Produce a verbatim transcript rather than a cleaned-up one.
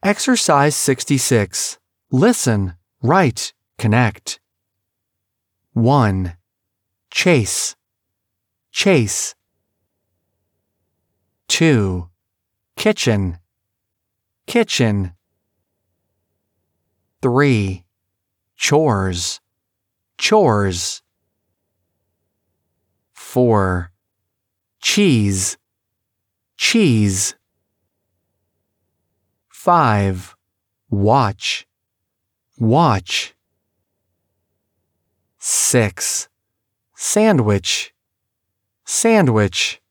Exercise sixty-six. Listen, write, connect. one. Chase, chase. two. Kitchen, kitchen. three. Chores, chores. four. Cheese, cheese. five. Watch, watch. six. Sandwich, sandwich.